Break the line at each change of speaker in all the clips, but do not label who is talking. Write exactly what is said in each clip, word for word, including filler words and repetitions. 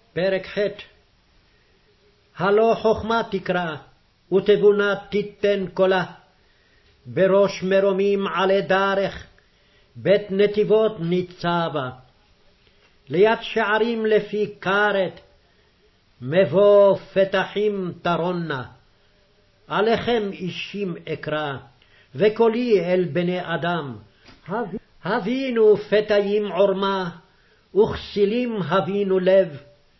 פרק ח' הלא חכמה תקרא, ותבונה תיתן קולה, בראש מרומים עלי דרך, בית נתיבות ניצבה. ליד שערים לפי כרת, מבוא פתחים תרונה. עליכם אישים אקרא, וקולי אל בני אדם. הבינו פתאים עורמה, וכסילים הבינו לב.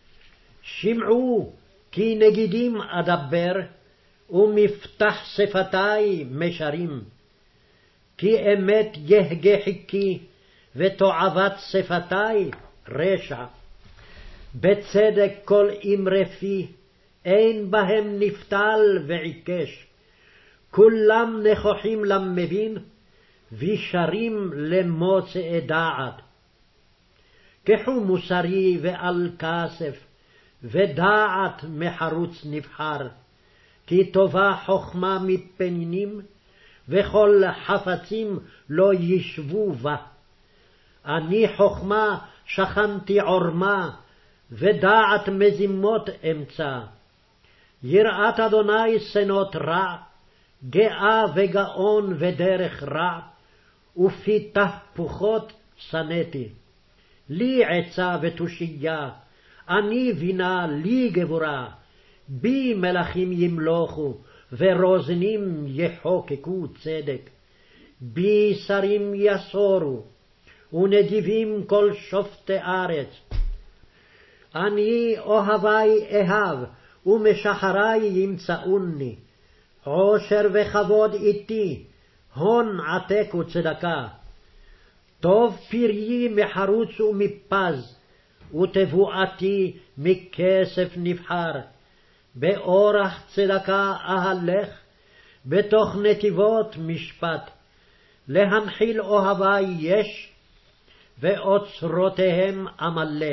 שמעו כי נגידים אדבר, ומפתח שפתי משרים. כי אמת יהגה חיקי, ותועבת שפתי רשע. בצדק כל אמרי פי, אין בהם נפתל ועיקש. כולם נכוחים למבין, וישרים למוצאי דעת. קחו מוסרי ועל כסף, ודעת מחרוץ נבחר. כי טובה חכמה מפנינים, וכל חפצים לא ישבו בה. אני חכמה שכנתי עורמה, ודעת מזימות אמצא. יראת אדוני שנות רע, גאה וגאון ודרך רע, ופי תהפוכות שנאתי. לי עצה ותושייה, אני בינה לי גבורה. בי מלכים ימלוכו, ורוזנים יחוקקו צדק. בי שרים יסורו, ונדיבים כל שופטי ארץ. אני אוהבי אהב, ומשחרי ימצאוני. עושר וכבוד איתי, הון עתק וצדקה. טוב פריי מחרוץ ומפז, ותבואתי מכסף נבחר. באורח צדקה אהלך, בתוך נתיבות משפט. להנחיל אוהבי יש, ואוצרותיהם אמלא.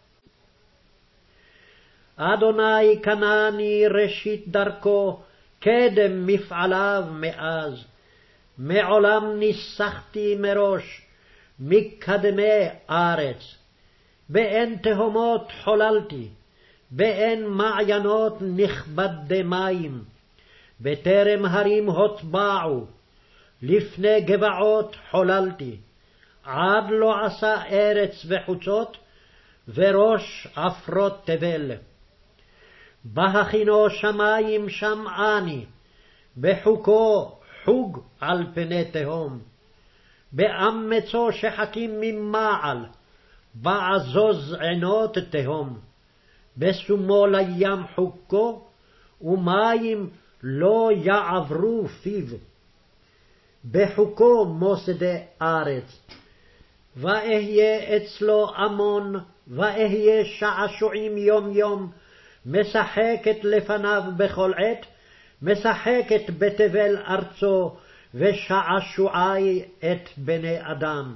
אדוני קנני ראשית דרכו, קדם מפעליו מאז. מעולם ניסחתי מראש, מקדמי ארץ. באין תהומות חוללתי, באין מעיינות נכבדי מים. בטרם הרים הוטבעו, לפני גבעות חוללתי. עד לא עשה ארץ וחוצות, וראש עפרות תבל. בהכינו שמים שמעני, בחוקו חוג על פני תהום. באמצו שחקים ממעל, בעזוז עינות תהום. בשומו לים חוקו, ומים לא יעברו פיו. בחוקו מוסדי ארץ. ואהיה אצלו המון, ואהיה שעשועים יום יום. משחקת לפניו בכל עת, משחקת בתבל ארצו, ושעשועי את בני אדם.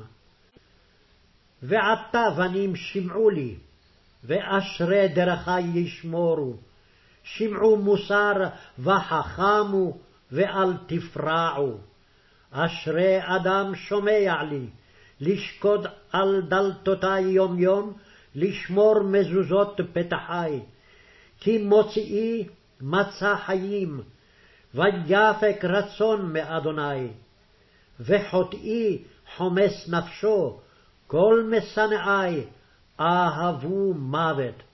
ועתה בנים שמעו לי, ואשרי דרכי ישמורו. שמעו מוסר וחכמו, ואל תפרעו. אשרי אדם שומע לי, לשקוד על דלתותי יום יום, לשמור מזוזות פתחי. כי מוציאי מצא חיים, ויפק רצון מאדוני. וחוטאי חומס נפשו, כל משנאי אהבו מוות.